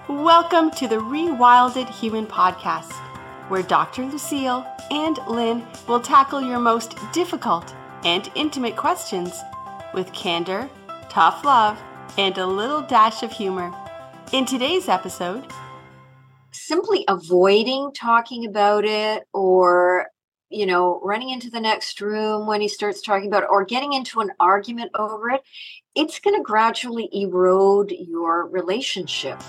Welcome to the Rewilded Human Podcast, where Dr. Lucille and Lynn will tackle your most difficult and intimate questions with candor, tough love, and a little dash of humor. In today's episode, simply avoiding talking about it or running into the next room when he starts talking about it or getting into an argument over it, it's going to gradually erode your relationship.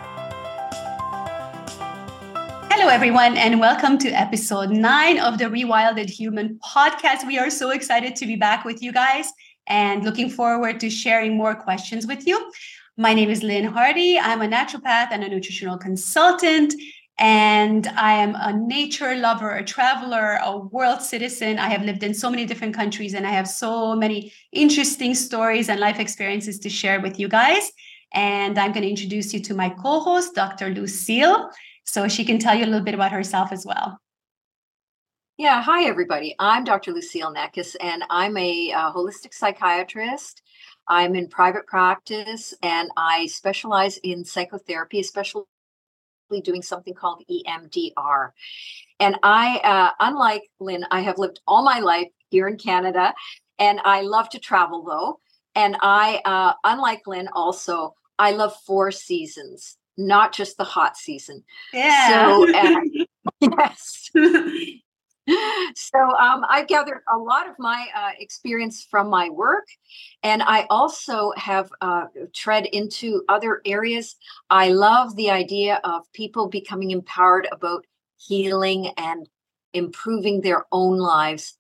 Hello, everyone, and welcome to episode 9 of the Rewilded Human Podcast. We are so excited to be back with you guys and looking forward to sharing more questions with you. My name is Lynn Hardy. I'm a naturopath and a nutritional consultant, and I am a nature lover, a traveler, a world citizen. I have lived in so many different countries, and I have so many interesting stories and life experiences to share with you guys. And I'm going to introduce you to my co-host, Dr. Lucille, so she can tell you a little bit about herself as well. Yeah. Hi, everybody. I'm Dr. Lucille Neckes, and I'm a holistic psychiatrist. I'm in private practice, and I specialize in psychotherapy, especially doing something called EMDR. And I, unlike Lynn, I have lived all my life here in Canada, and I love to travel, though. And I, unlike Lynn, also, I love 4 seasons. Not just the hot season. Yeah. So, yes. So I've gathered a lot of my experience from my work, and I also have tread into other areas. I love the idea of people becoming empowered about healing and improving their own lives,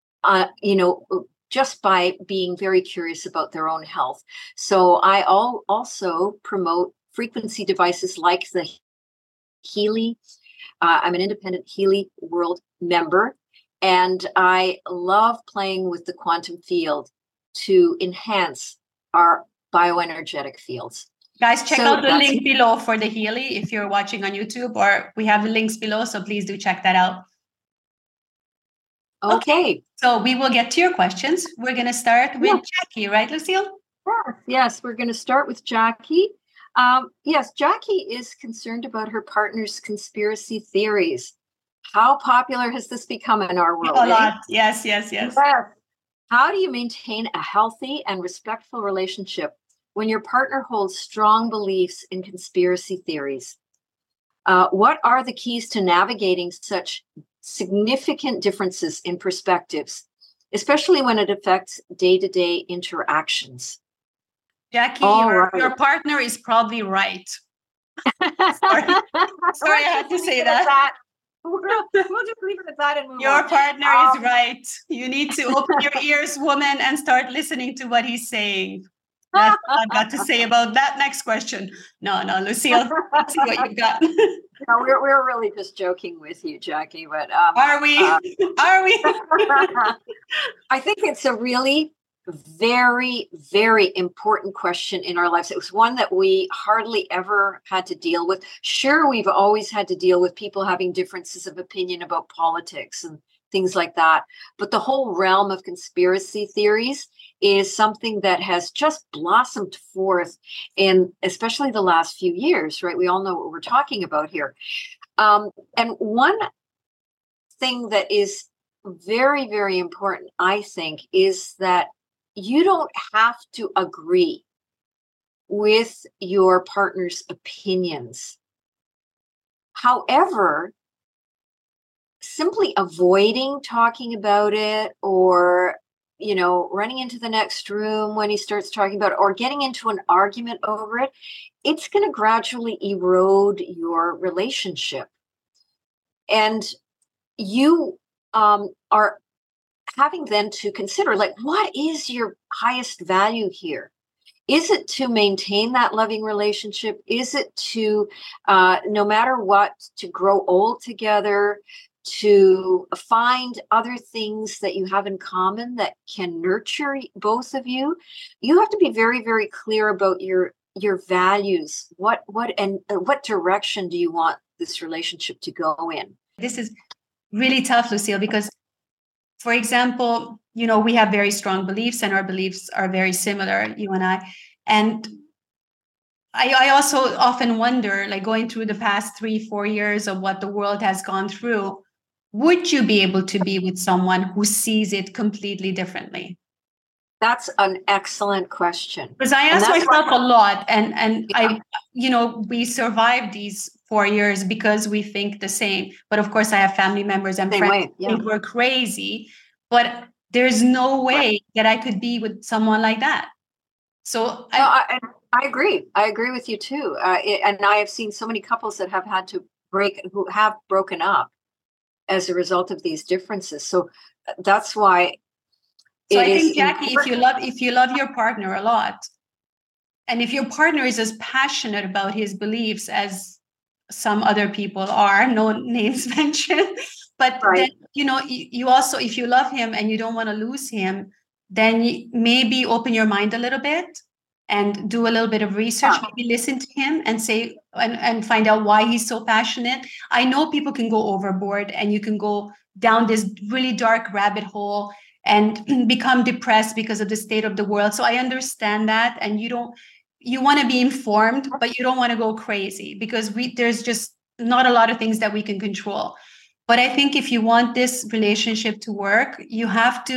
just by being very curious about their own health. So I also promote frequency devices like the Healy. I'm an independent Healy World member, and I love playing with the quantum field to enhance our bioenergetic fields. Guys, check out the link below for the Healy if you're watching on YouTube, or we have the links below, so please do check that out. Okay. So we will get to your questions. We're going to start with Jackie, right, Lucille? Yes, we're going to start with Jackie. Yes, Jackie is concerned about her partner's conspiracy theories. How popular has this become in our world? A lot. Yes. How do you maintain a healthy and respectful relationship when your partner holds strong beliefs in conspiracy theories? What are the keys to navigating such significant differences in perspectives, especially when it affects day-to-day interactions? Jackie, your partner is probably right. Sorry, I had to say that. We'll just leave it at that and move Your on. partner is right. You need to open your ears, woman, and start listening to what he's saying. That's all I've got to say about that. Next question. No, Lucille, let's see what you've got. No, we're really just joking with you, Jackie. But are we? Are we? I think it's a really very, very important question in our lives. It was one that we hardly ever had to deal with. Sure, we've always had to deal with people having differences of opinion about politics and things like that. But the whole realm of conspiracy theories is something that has just blossomed forth in especially the last few years, right? We all know what we're talking about here. And one thing that is very, very important, I think, is that you don't have to agree with your partner's opinions. However, simply avoiding talking about it or, running into the next room when he starts talking about it or getting into an argument over it, it's going to gradually erode your relationship. And you are having then to consider, what is your highest value here? Is it to maintain that loving relationship? Is it to, no matter what, to grow old together, to find other things that you have in common that can nurture both of you? You have to be very, very clear about your values. What direction do you want this relationship to go in? This is really tough, Lucille, because, for example, we have very strong beliefs and our beliefs are very similar, you and I. And I also often wonder, like going through the past 3-4 years of what the world has gone through, would you be able to be with someone who sees it completely differently? That's an excellent question. Because I ask myself a lot, and I, we survived these 4 years because we think the same. But of course, I have family members and friends who think we're crazy. But there's no way that I could be with someone like that. So I agree. I agree with you too. And I have seen so many couples that have had to who have broken up as a result of these differences. So that's why. So I think, Jackie, if you love your partner a lot, and if your partner is as passionate about his beliefs as some other people are, no names mentioned, but then, you also, if you love him and you don't want to lose him, then maybe open your mind a little bit and do a little bit of research, maybe listen to him and say, and find out why he's so passionate. I know people can go overboard and you can go down this really dark rabbit hole and become depressed because of the state of the world. So I understand that. And you want to be informed, but you don't want to go crazy because there's just not a lot of things that we can control. But I think if you want this relationship to work, you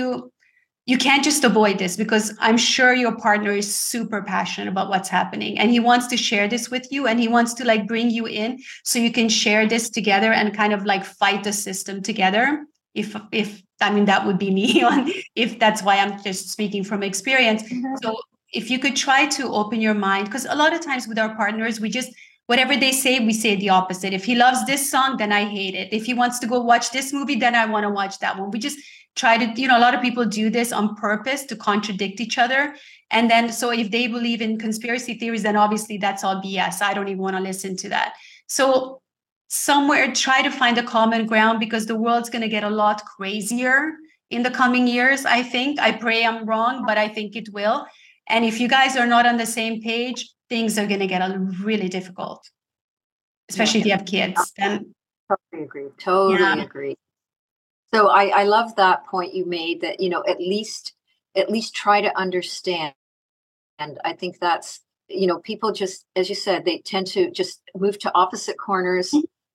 can't just avoid this, because I'm sure your partner is super passionate about what's happening and he wants to share this with you, and he wants to like bring you in so you can share this together and kind of like fight the system together. If I mean, that would be me if that's why I'm just speaking from experience. Mm-hmm. So if you could try to open your mind, because a lot of times with our partners, we just, whatever they say, we say the opposite. If he loves this song, then I hate it. If he wants to go watch this movie, then I want to watch that one. We just try to, a lot of people do this on purpose to contradict each other. And then, so if they believe in conspiracy theories, then obviously that's all BS. I don't even want to listen to that. So somewhere try to find a common ground, because the world's going to get a lot crazier in the coming years. I think, I pray I'm wrong, but I think it will. And if you guys are not on the same page, things are going to get really difficult, especially if you have kids. Then totally agree. Totally agree. So I love that point you made, that, at least try to understand. And I think that's, people just, as you said, they tend to just move to opposite corners.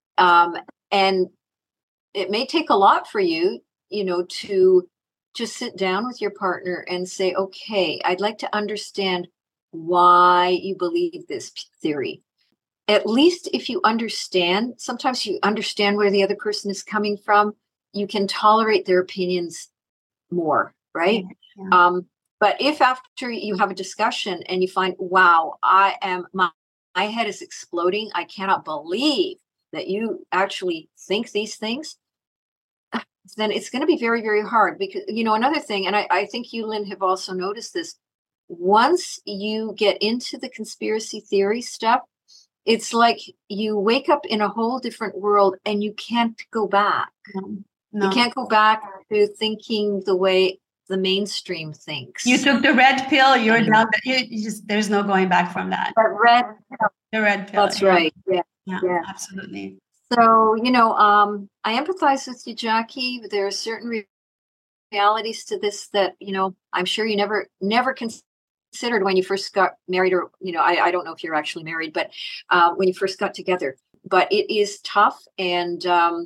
And it may take a lot for you, to just sit down with your partner and say, okay, I'd like to understand why you believe this theory. At least if you understand, sometimes you understand where the other person is coming from, you can tolerate their opinions more, right? Yeah. But if after you have a discussion and you find, wow, my head is exploding, I cannot believe that you actually think these things, then it's going to be very, very hard. Because, another thing, and I think you, Lynn, have also noticed this, once you get into the conspiracy theory stuff, it's like you wake up in a whole different world and you can't go back. No. You can't go back to thinking the way the mainstream thinks. You took the red pill, you're down. There's no going back from that. The red pill. That's right. Yeah, absolutely. So, I empathize with you, Jackie. There are certain realities to this that, I'm sure you never considered when you first got married, or, I don't know if you're actually married, but when you first got together. But it is tough. And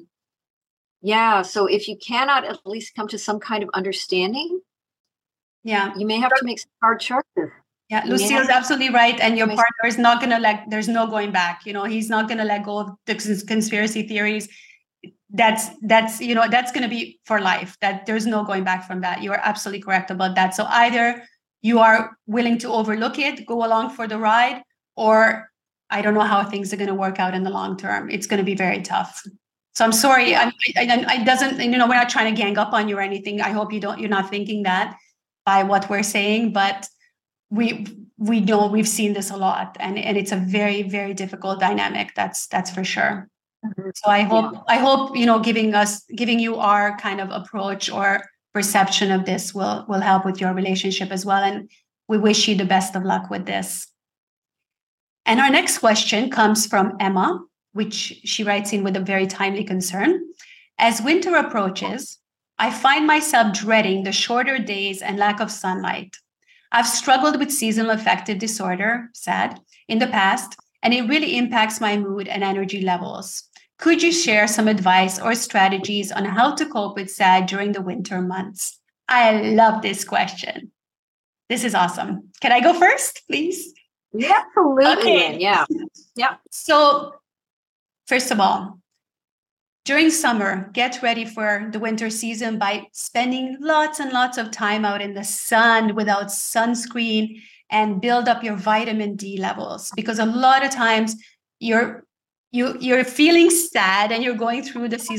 so if you cannot at least come to some kind of understanding, you may have to make some hard choices. Yeah, Lucille's absolutely right. And your partner is not going to there's no going back. He's not going to let go of the conspiracy theories. That's going to be for life. That there's no going back from that. You are absolutely correct about that. So either you are willing to overlook it, go along for the ride, or I don't know how things are going to work out in the long term. It's going to be very tough. So I'm sorry. I doesn't, we're not trying to gang up on you or anything. I hope you're not thinking that by what we're saying, but we know we've seen this a lot, and it's a very, very difficult dynamic. That's for sure. Mm-hmm. So I hope giving you our kind of approach or perception of this will help with your relationship as well. And we wish you the best of luck with this. And our next question comes from Emma, which she writes in with a very timely concern. As winter approaches, I find myself dreading the shorter days and lack of sunlight. I've struggled with seasonal affective disorder, SAD, in the past, and it really impacts my mood and energy levels. Could you share some advice or strategies on how to cope with SAD during the winter months? I love this question. This is awesome. Can I go first, please? Yeah, absolutely. Okay. Yeah. Yeah. So, first of all, during summer, get ready for the winter season by spending lots and lots of time out in the sun without sunscreen and build up your vitamin D levels, because a lot of times you're feeling sad and you're going through the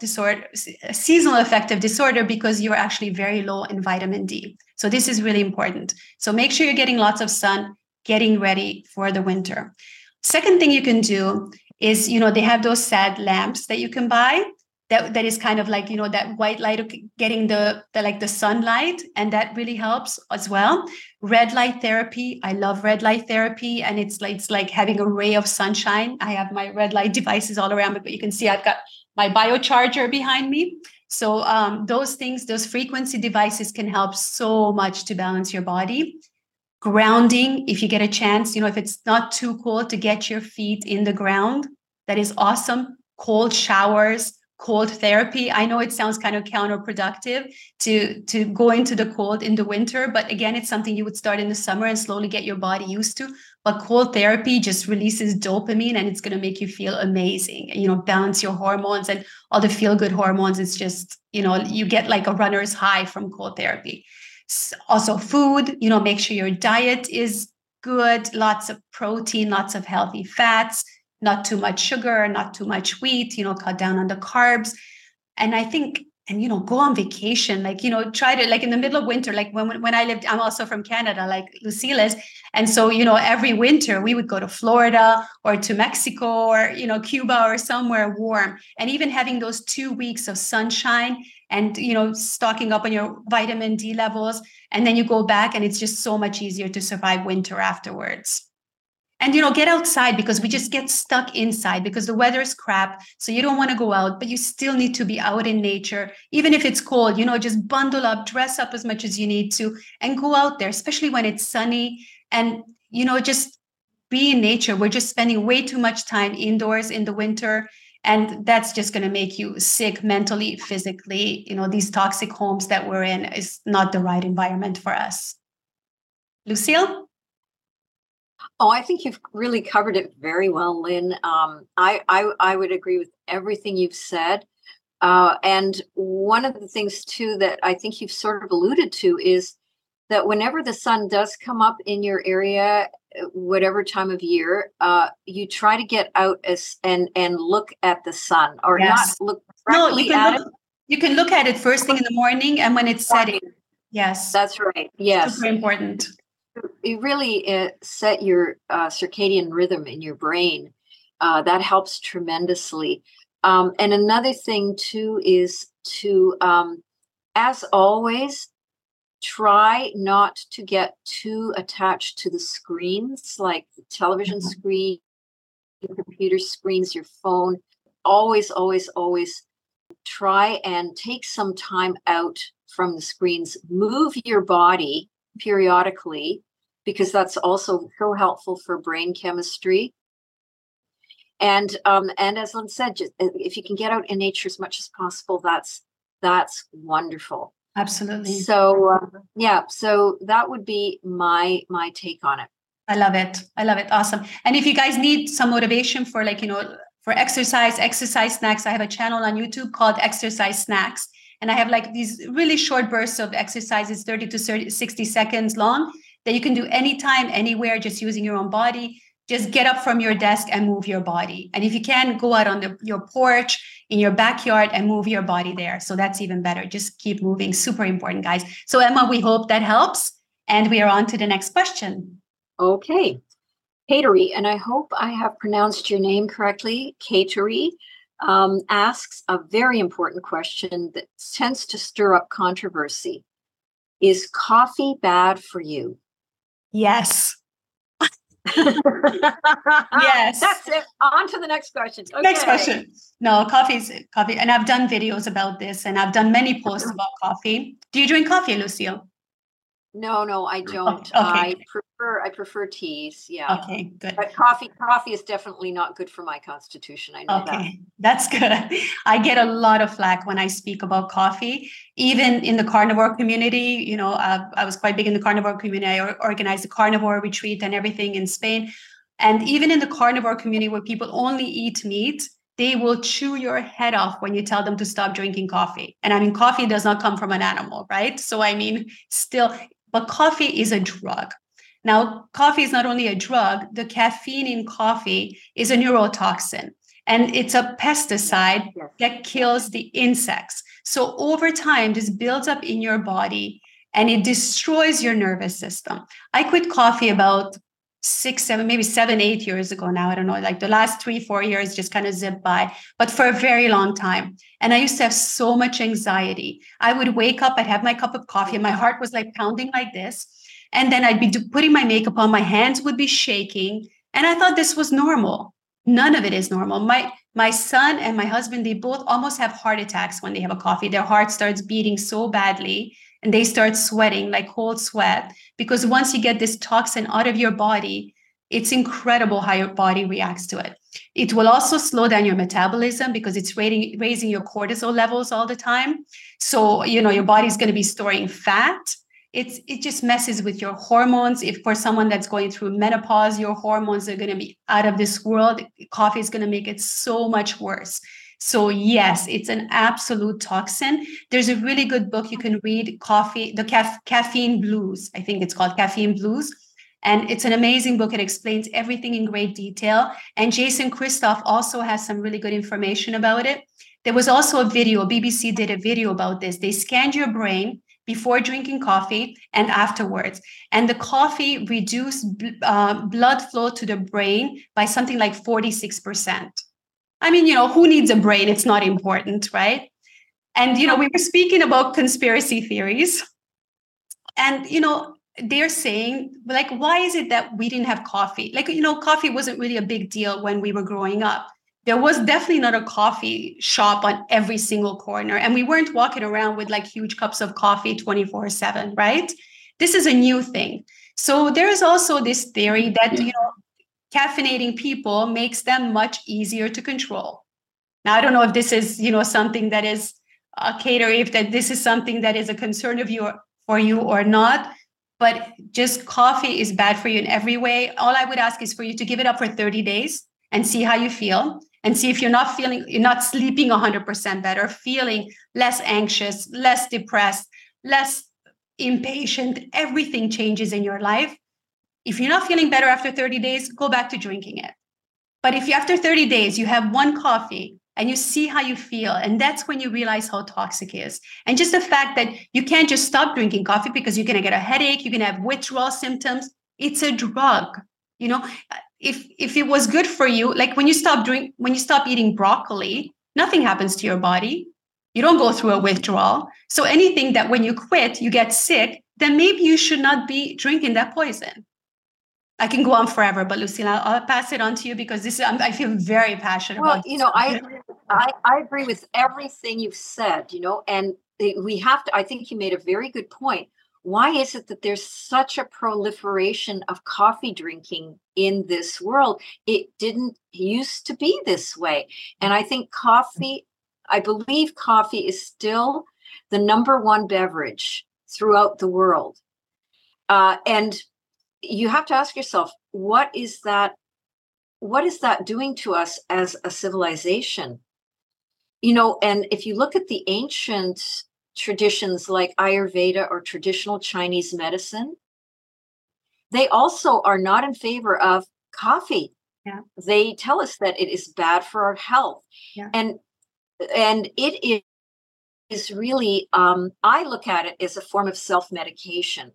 seasonal affective disorder because you're actually very low in vitamin D. So this is really important. So make sure you're getting lots of sun, getting ready for the winter. Second thing you can do is, they have those SAD lamps that you can buy that is kind of like, that white light of getting the sunlight, and that really helps as well. Red light therapy. I love red light therapy, and it's like having a ray of sunshine. I have my red light devices all around me, but you can see I've got my biocharger behind me. So those frequency devices can help so much to balance your body. Grounding, if you get a chance, if it's not too cold, to get your feet in the ground, that is awesome. Cold showers, cold therapy. I know it sounds kind of counterproductive to go into the cold in the winter, but again, it's something you would start in the summer and slowly get your body used to. But cold therapy just releases dopamine, and it's going to make you feel amazing, balance your hormones and all the feel-good hormones. It's just, you get like a runner's high from cold therapy. Also food, make sure your diet is good, lots of protein, lots of healthy fats, not too much sugar, not too much wheat, cut down on the carbs. And I think, go on vacation, try to, in the middle of winter, like when I lived, I'm also from Canada, like Lucille is. And so, every winter we would go to Florida or to Mexico or, Cuba or somewhere warm. And even having those 2 weeks of sunshine and, stocking up on your vitamin D levels. And then you go back and it's just so much easier to survive winter afterwards. And, get outside, because we just get stuck inside because the weather is crap. So you don't want to go out, but you still need to be out in nature. Even if it's cold, just bundle up, dress up as much as you need to, and go out there, especially when it's sunny. And, just be in nature. We're just spending way too much time indoors in the winter. And that's just going to make you sick mentally, physically. These toxic homes that we're in is not the right environment for us. Lucille? Oh, I think you've really covered it very well, Lynn. I would agree with everything you've said. And one of the things, too, that I think you've sort of alluded to is that whenever the sun does come up in your area, whatever time of year, you try to get out and look at the sun, or yes. not look directly at it. You can look at it first thing in the morning and when it's setting. Yes. That's right. Yes. Super important. You really set your circadian rhythm in your brain. That helps tremendously. And another thing, too, is to, as always, try not to get too attached to the screens, like the television screen, computer screens, your phone. Always, always, always try and take some time out from the screens. Move your body periodically, because that's also so helpful for brain chemistry. And as Lynn said, just, if you can get out in nature as much as possible, that's wonderful. Absolutely. So so that would be my take on it. I love it. Awesome. And if you guys need some motivation for for exercise snacks, I have a channel on YouTube called Exercise Snacks. And I have these really short bursts of exercises, 30 to 60 seconds long, that you can do anytime, anywhere, just using your own body. Just get up from your desk and move your body. And if you can, go out on your porch, in your backyard, and move your body there. So that's even better. Just keep moving. Super important, guys. So Emma, we hope that helps. And we are on to the next question. Okay. Kateri, and I hope I have pronounced your name correctly. Kateri asks a very important question that tends to stir up controversy. Is coffee bad for you? Yes. Yes. That's it. On to the next question. Okay. Next question. No, coffee. And I've done videos about this, and I've done many posts about coffee. Do you drink coffee, Lucille? No, I don't. Okay. I prefer teas. Yeah. Okay, good. But coffee is definitely not good for my constitution. I know that. Okay, that's good. I get a lot of flack when I speak about coffee, even in the carnivore community. I was quite big in the carnivore community. I organized a carnivore retreat and everything in Spain. And even in the carnivore community where people only eat meat, they will chew your head off when you tell them to stop drinking coffee. And I mean, coffee does not come from an animal, right? So I mean, still, but coffee is a drug. Now, coffee is not only a drug, the caffeine in coffee is a neurotoxin, and it's a pesticide that kills the insects. So over time, this builds up in your body and it destroys your nervous system. I quit coffee about 6, 7, maybe 7, 8 years ago now. I don't know, like the last 3, 4 years just kind of zipped by, but for a very long time. And I used to have so much anxiety. I would wake up, I'd have my cup of coffee, and my heart was like pounding like this. And then I'd be putting my makeup on, my hands would be shaking. And I thought this was normal. None of it is normal. My son and my husband, they both almost have heart attacks when they have a coffee. Their heart starts beating so badly and they start sweating, like cold sweat, because once you get this toxin out of your body, it's incredible how your body reacts to it. It will also slow down your metabolism because it's raising your cortisol levels all the time. So, your body's going to be storing fat. It just messes with your hormones. If for someone that's going through menopause, your hormones are going to be out of this world, coffee is going to make it so much worse. So yes, it's an absolute toxin. There's a really good book you can read, Coffee, the Caffeine Blues. I think it's called Caffeine Blues. And it's an amazing book. It explains everything in great detail. And Jason Christoff also has some really good information about it. There was also a video, BBC did a video about this. They scanned your brain before drinking coffee and afterwards. And the coffee reduced blood flow to the brain by something like 46%. I mean, who needs a brain? It's not important, right? And, we were speaking about conspiracy theories. And, they're saying, like, why is it that we didn't have coffee? Like, coffee wasn't really a big deal when we were growing up. There was definitely not a coffee shop on every single corner. And we weren't walking around with like huge cups of coffee 24/7, right? This is a new thing. So there is also this theory that, caffeinating people makes them much easier to control. Now, I don't know if this is, something that is if this is something that is a concern of you for you or not, but just coffee is bad for you in every way. All I would ask is for you to give it up for 30 days and see how you feel, and see if you're not sleeping 100% better, feeling less anxious, less depressed, less impatient. Everything changes in your life. If you're not feeling better after 30 days, go back to drinking it. But if after 30 days, you have one coffee and you see how you feel, and that's when you realize how toxic it is. And just the fact that you can't just stop drinking coffee because you're going to get a headache, you're going to have withdrawal symptoms. It's a drug. If it was good for you, like when you stop eating broccoli, nothing happens to your body. You don't go through a withdrawal. So anything that when you quit, you get sick, then maybe you should not be drinking that poison. I can go on forever, but Lucille, I'll pass it on to you because I feel very passionate about this. I agree with everything you've said, and we have to, I think you made a very good point. Why is it that there's such a proliferation of coffee drinking in this world? It didn't used to be this way. And I think I believe coffee is still the number one beverage throughout the world. And you have to ask yourself, what is that doing to us as a civilization? And if you look at the ancient traditions like Ayurveda or traditional Chinese medicine, they also are not in favor of coffee. Yeah. They tell us that it is bad for our health. Yeah. And it is really, I look at it as a form of self-medication.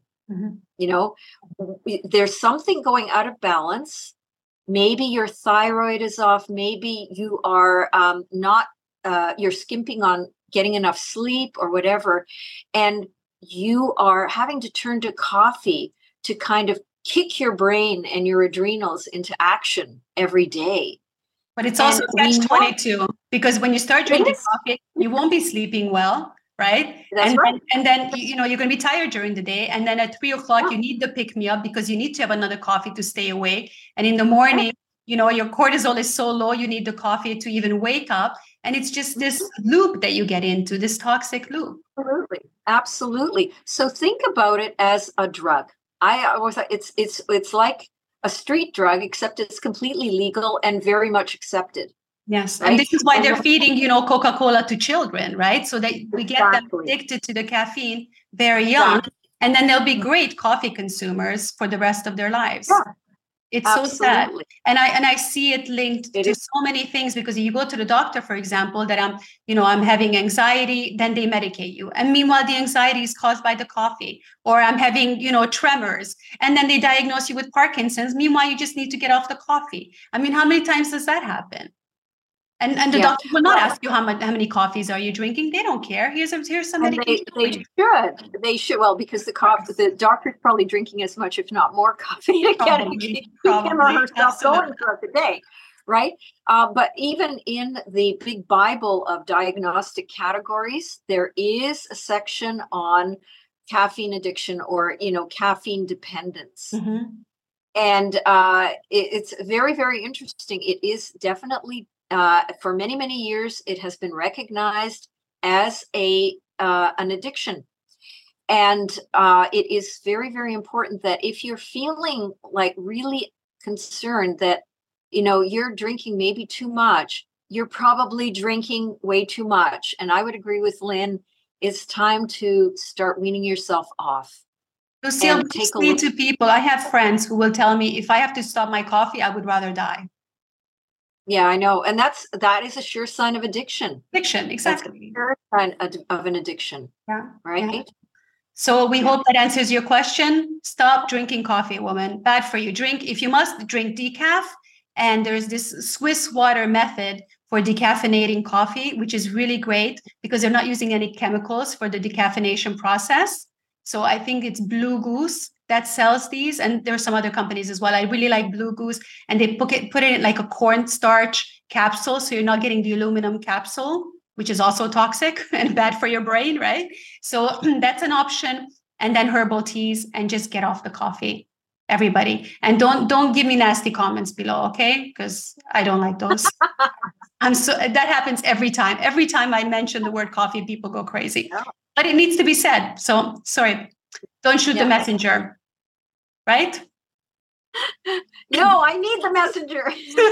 Mm-hmm. There's something going out of balance. Maybe your thyroid is off. Maybe you are you're skimping on getting enough sleep or whatever. And you are having to turn to coffee to kind of kick your brain and your adrenals into action every day. But it's also catch-22 because when you start drinking coffee, you won't be sleeping well. right? That's right. And then, you're going to be tired during the day. And then at 3:00, you need the pick me up because you need to have another coffee to stay awake. And in the morning, your cortisol is so low, you need the coffee to even wake up. And it's just this loop that you get into, this toxic loop. Absolutely. So think about it as a drug. I always thought it's like a street drug, except it's completely legal and very much accepted. Yes. Right? And this is why they're feeding, Coca-Cola to children, right? So that we get them addicted to the caffeine very young. And then they'll be great coffee consumers for the rest of their lives. Yeah. It's so sad. And I see it linked to so many things, because you go to the doctor, for example, that I'm having anxiety, then they medicate you. And meanwhile, the anxiety is caused by the coffee, or I'm having, tremors, and then they diagnose you with Parkinson's. Meanwhile, you just need to get off the coffee. I mean, how many times does that happen? And the doctor will not ask you how many coffees are you drinking. They don't care. Here's some medication. They should. Well, because the doctor's probably drinking as much, if not more, coffee to get him or herself going throughout the day, right? But even in the big Bible of diagnostic categories, there is a section on caffeine addiction, or caffeine dependence. Mm-hmm. And it's very, very interesting. It is definitely. For many, many years, it has been recognized as an addiction. And it is very, very important that if you're feeling like really concerned that, you're drinking maybe too much, you're probably drinking way too much. And I would agree with Lynn, it's time to start weaning yourself off. Lucille, say to people, I have friends who will tell me, if I have to stop my coffee, I would rather die. Yeah, I know. And that is a sure sign of addiction. Addiction, exactly. That's a sure sign of an addiction. Yeah. Right? Yeah. So we hope that answers your question. Stop drinking coffee, woman. Bad for you. If you must, drink decaf. And there's this Swiss water method for decaffeinating coffee, which is really great because they're not using any chemicals for the decaffeination process. So I think it's Blue Goose that sells these, and there are some other companies as well. I really like Blue Goose, and they put it in like a cornstarch capsule, so you're not getting the aluminum capsule, which is also toxic and bad for your brain, right? So that's an option. And then herbal teas, and just get off the coffee, everybody. And don't give me nasty comments below, okay? Because I don't like those. That happens every time. Every time I mention the word coffee, people go crazy. But it needs to be said. So sorry. Don't shoot the messenger, right? No, I need the messenger.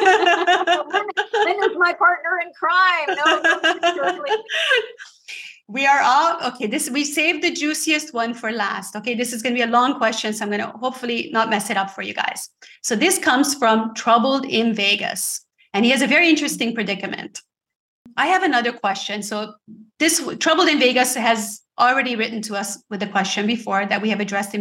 Lynn is my partner in crime. No, we are all okay. We saved the juiciest one for last. Okay, this is going to be a long question, so I'm going to hopefully not mess it up for you guys. So this comes from Troubled in Vegas, and he has a very interesting predicament. I have another question. So this Troubled in Vegas has already written to us with a question before that we have addressed in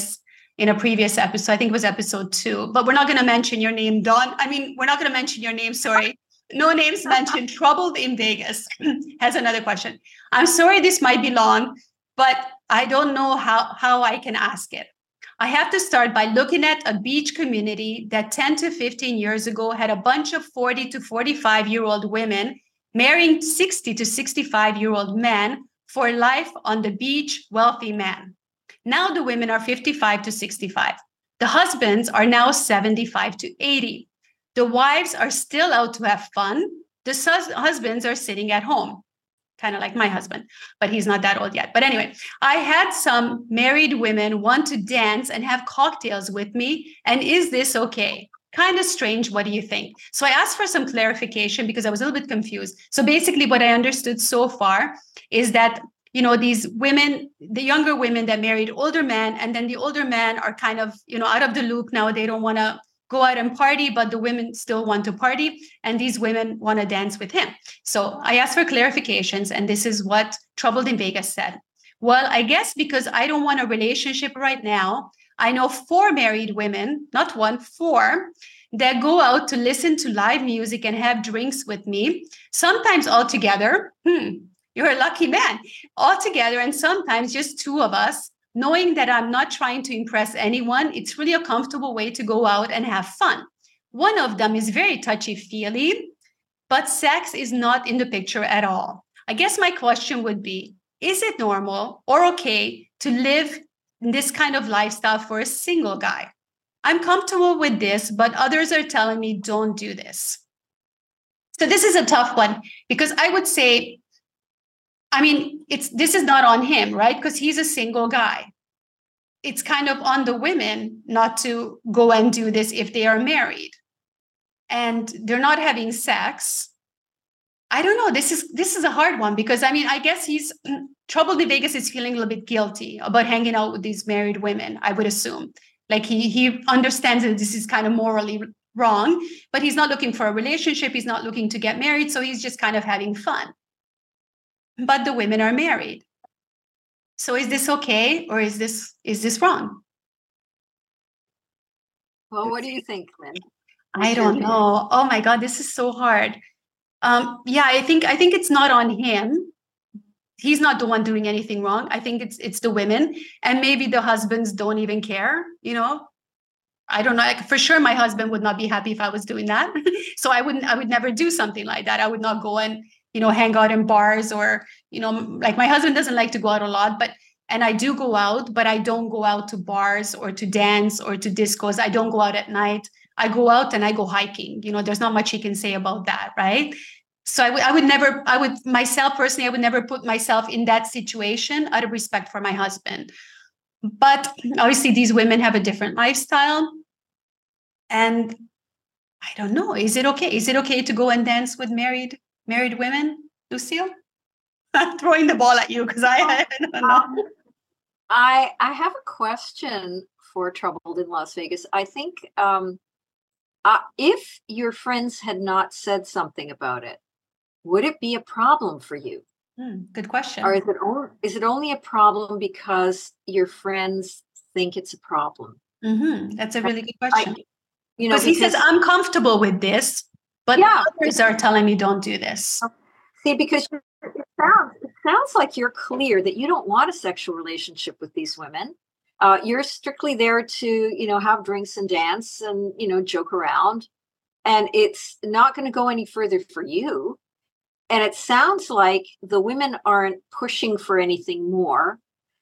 a previous episode. I think it was episode 2, but we're not going to mention your name, Dawn. I mean, we're not going to mention your name. Sorry. No names mentioned. Troubled in Vegas has another question. I'm sorry, this might be long, but I don't know how I can ask it. I have to start by looking at a beach community that 10 to 15 years ago had a bunch of 40 to 45-year-old women marrying 60 to 65-year-old men for life on the beach, wealthy men. Now the women are 55 to 65. The husbands are now 75 to 80. The wives are still out to have fun. The husbands are sitting at home, kind of like my husband, but he's not that old yet. But anyway, I had some married women want to dance and have cocktails with me. And is this okay? Kind of strange. What do you think? So I asked for some clarification because I was a little bit confused. So basically what I understood so far is that, these women, the younger women that married older men, and then the older men are kind of, out of the loop now. They don't want to go out and party, but the women still want to party. And these women want to dance with him. So I asked for clarifications, and this is what Troubled in Vegas said. Well, I guess because I don't want a relationship right now, I know 4 married women, not 1, 4, that go out to listen to live music and have drinks with me, sometimes all together. You're a lucky man. All together, and sometimes just 2 of us, knowing that I'm not trying to impress anyone. It's really a comfortable way to go out and have fun. One of them is very touchy-feely, but sex is not in the picture at all. I guess my question would be, is it normal or okay to live this kind of lifestyle for a single guy? I'm comfortable with this, but others are telling me don't do this. So this is a tough one because I would say, I mean, this is not on him, right? Because he's a single guy. It's kind of on the women not to go and do this if they are married and they're not having sex. I don't know. This is a hard one because, I mean, I guess he's Troubled in Vegas is feeling a little bit guilty about hanging out with these married women, I would assume. Like he understands that this is kind of morally wrong, but he's not looking for a relationship. He's not looking to get married. So he's just kind of having fun. But the women are married. So is this okay or is this wrong? Well, what do you think, Lynn? I don't know. Oh my God, this is so hard. Yeah, I think it's not on him. He's not the one doing anything wrong. I think it's the women, and maybe the husbands don't even care. You know, I don't know. Like, for sure, my husband would not be happy if I was doing that. So I would never do something like that. I would not go and, you know, hang out in bars or, you know, like my husband doesn't like to go out a lot, and I do go out, but I don't go out to bars or to dance or to discos. I don't go out at night. I go out and I go hiking. You know, there's not much he can say about that, right? So I would never put myself in that situation out of respect for my husband. But obviously these women have a different lifestyle. And I don't know, is it okay? Is it okay to go and dance with married women, Lucille? I'm throwing the ball at you because I don't know. I have a question for Troubled in Las Vegas. I think if your friends had not said something about it, would it be a problem for you? Good question. Or is it only a problem because your friends think it's a problem? Mm-hmm. That's a really good question. Because he says, I'm comfortable with this, but others are telling me don't do this. See, because it sounds like you're clear that you don't want a sexual relationship with these women. You're strictly there to, you know, have drinks and dance and, you know, joke around. And it's not going to go any further for you. And it sounds like the women aren't pushing for anything more.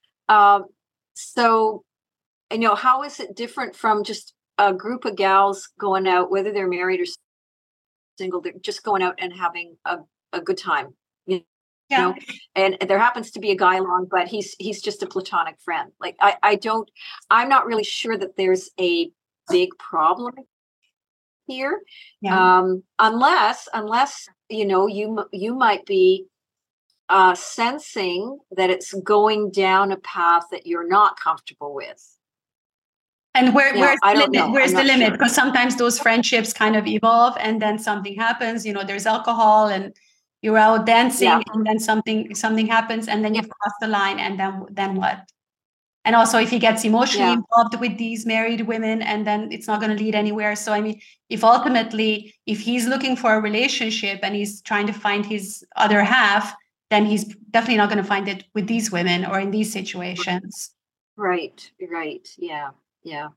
So, you know, how is it different from just a group of gals going out, whether they're married or single, they're just going out and having a good time, you know? And there happens to be a guy along, but he's just a platonic friend. Like, I'm not really sure that there's a big problem here. Unless, you know, you might be sensing that it's going down a path that you're not comfortable with. And where's the limit? Where's the limit? Because sometimes those friendships kind of evolve and then something happens, you know, there's alcohol and you're out dancing and then something happens and then you've crossed the line and then what? And also if he gets emotionally involved with these married women and then it's not going to lead anywhere. So, I mean, if he's looking for a relationship and he's trying to find his other half, then he's definitely not going to find it with these women or in these situations. Right. Yeah.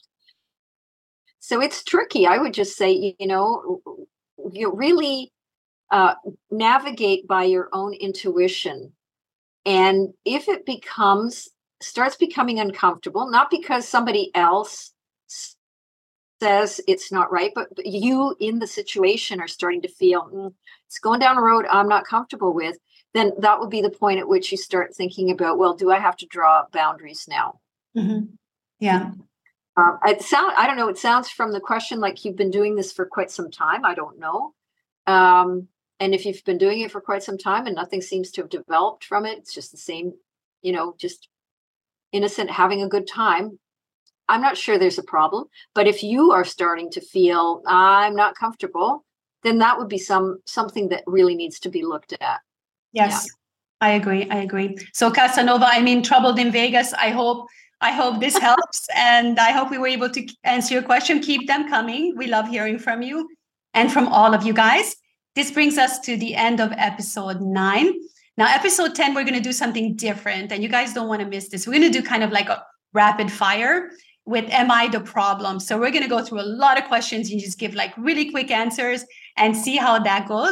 So it's tricky. I would just say, you know, you really navigate by your own intuition. And if it starts becoming uncomfortable, not because somebody else says it's not right, but you in the situation are starting to feel it's going down a road I'm not comfortable with, then that will be the point at which you start thinking about, well, do I have to draw boundaries now? Mm-hmm. Yeah. I don't know. It sounds from the question like you've been doing this for quite some time. I don't know. And if you've been doing it for quite some time and nothing seems to have developed from it, it's just the same, you know, just innocent, having a good time. I'm not sure there's a problem. But if you are starting to feel I'm not comfortable, then that would be something that really needs to be looked at. Yes, yeah. I agree. So Casanova, I mean, Troubled in Vegas, I hope this helps. And I hope we were able to answer your question. Keep them coming. We love hearing from you and from all of you guys. This brings us to the end of episode 9. Now, episode 10, we're going to do something different. And you guys don't want to miss this. We're going to do kind of like a rapid fire with Am I the Problem? So we're going to go through a lot of questions. You just give like really quick answers and see how that goes.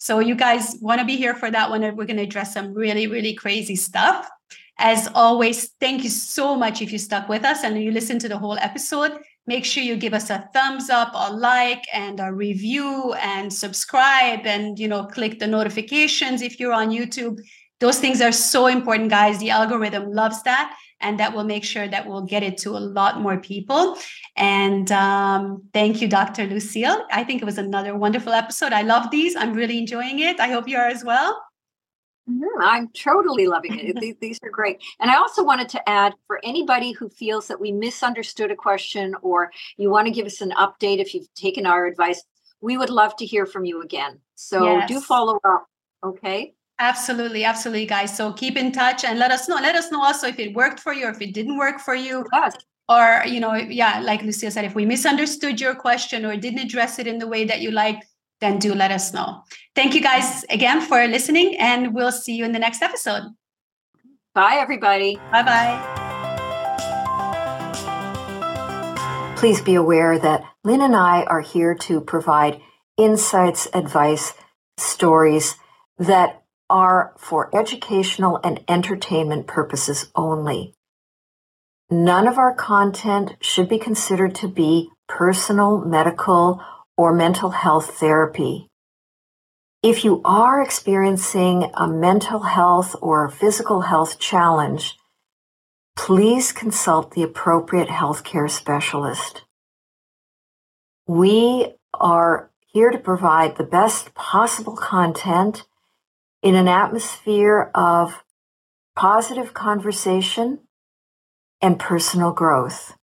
So you guys want to be here for that one. And we're going to address some really, really crazy stuff. As always, thank you so much if you stuck with us and you listened to the whole episode. Make sure you give us a thumbs up, a like, and a review, and subscribe, and click the notifications if you're on YouTube. Those things are so important, guys. The algorithm loves that, and that will make sure that we'll get it to a lot more people. And thank you, Dr. Lucille. I think it was another wonderful episode. I love these. I'm really enjoying it. I hope you are as well. I'm totally loving it. These are great. And I also wanted to add, for anybody who feels that we misunderstood a question or you want to give us an update if you've taken our advice, we would love to hear from you again. So do follow up. Okay. Absolutely. Absolutely, guys. So keep in touch and let us know. Let us know also if it worked for you or if it didn't work for you. Yes. Or, like Lucille said, if we misunderstood your question or didn't address it in the way that you liked, then do let us know. Thank you guys again for listening, and we'll see you in the next episode. Bye, everybody. Bye-bye. Please be aware that Lynn and I are here to provide insights, advice, stories that are for educational and entertainment purposes only. None of our content should be considered to be personal, medical, or mental health therapy. If you are experiencing a mental health or physical health challenge, please consult the appropriate healthcare specialist. We are here to provide the best possible content in an atmosphere of positive conversation and personal growth.